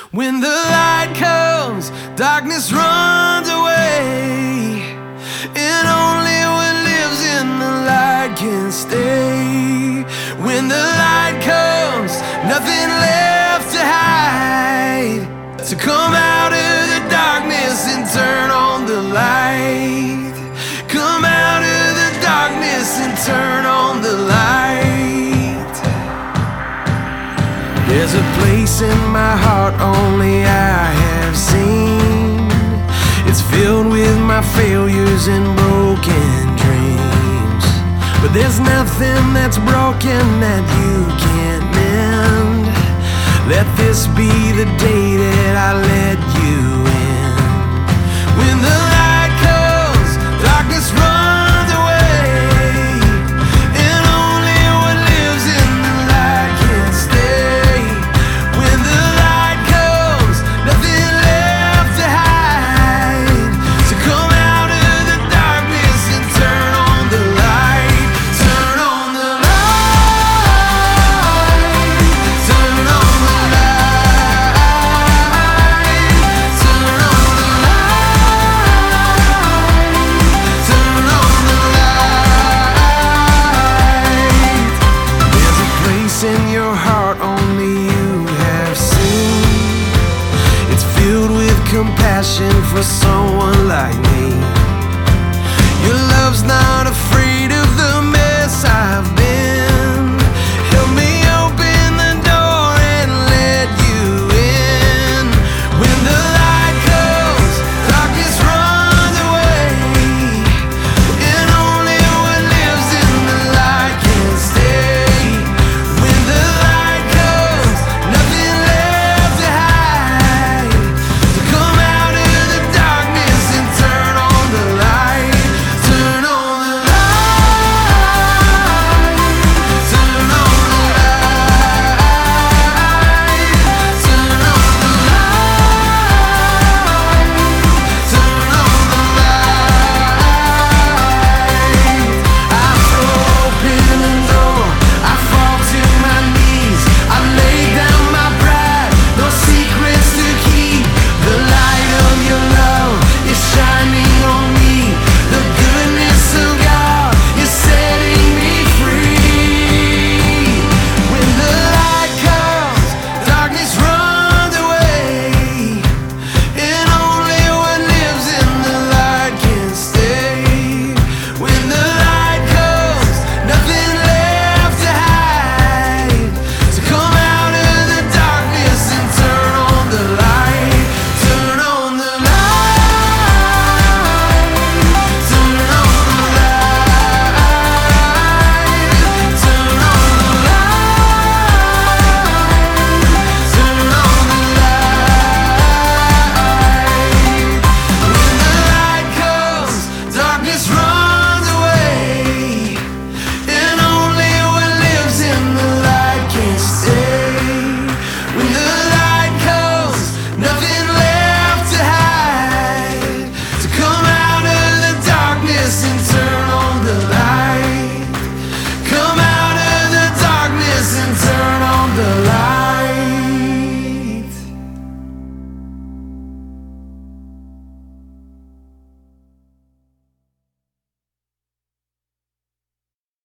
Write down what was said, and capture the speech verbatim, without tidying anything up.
When the light comes, darkness runs away, and only what lives in the light can stay. When the light comes, nothing left to hide. So come out of the darkness and turn on the light. Come out of the darkness and turn on the light. There's a place in my heart only I have seen. It's filled with my failures and broken dreams. But there's nothing that's broken that you can't mend. Let this be the day that I let you in. When the light comes, darkness runs away, and only what lives in the light can stay. When the light comes, nothing left to hide. So come out of the darkness and turn on the light. Turn on the light. Turn on the light. Turn on the light. Turn on the light. There's a place in your heart only you have seen. It's filled with compassion for someone like me. Your love's not afraid